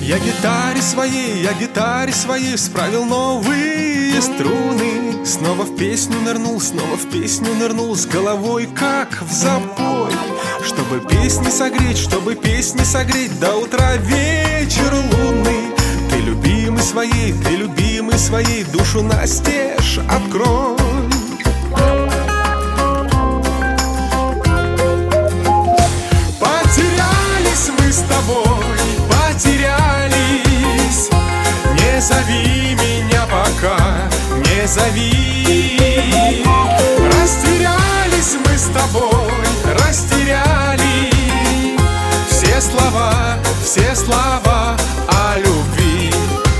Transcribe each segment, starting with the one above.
Я гитаре своей справил новые струны. Снова в песню нырнул, снова в песню нырнул, с головой как в запой. Чтобы песни согреть до утра вечер лунный. Ты любимый своей, душу настежь открой. Потерялись мы с тобой, потерялись. Не зови меня пока, не зови. Растерялись мы с тобой, растеряли все слова о любви.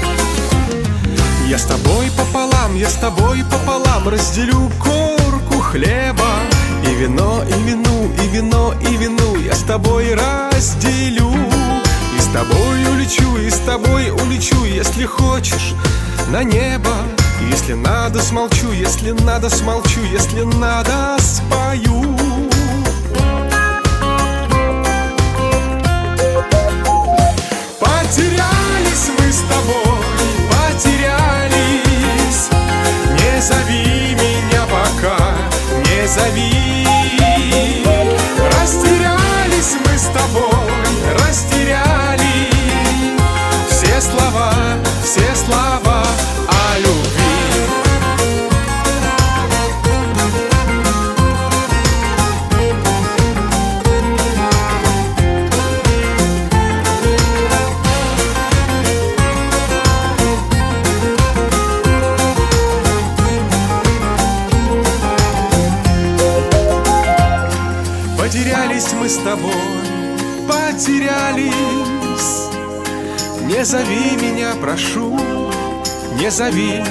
Я с тобой пополам разделю корку хлеба. И вино, и вину, и вино, и вину я с тобой разделю. И с тобой улечу, если хочешь, на небо. Если надо, смолчу, если надо, смолчу, если надо, спою. Потерялись мы с тобой, потерялись. Не зови меня пока, не зови. Растерялись мы с тобой, растеряли все слова о любви. Потерялись мы с тобой, потерялись. Не зови меня, прошу, не зови.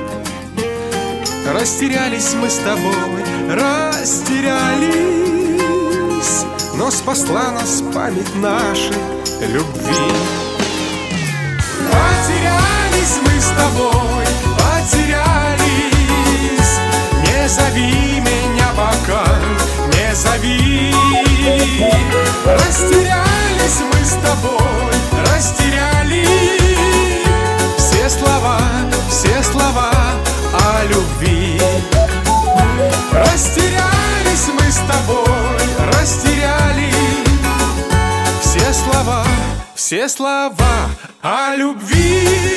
Растерялись мы с тобой, растерялись. Но спасла нас память нашей любви. Потерялись мы с тобой, потерялись. Не зови меня пока, не зови. Растерялись мы с тобой, растеряли все слова о любви. Растерялись мы с тобой, растеряли все слова о любви.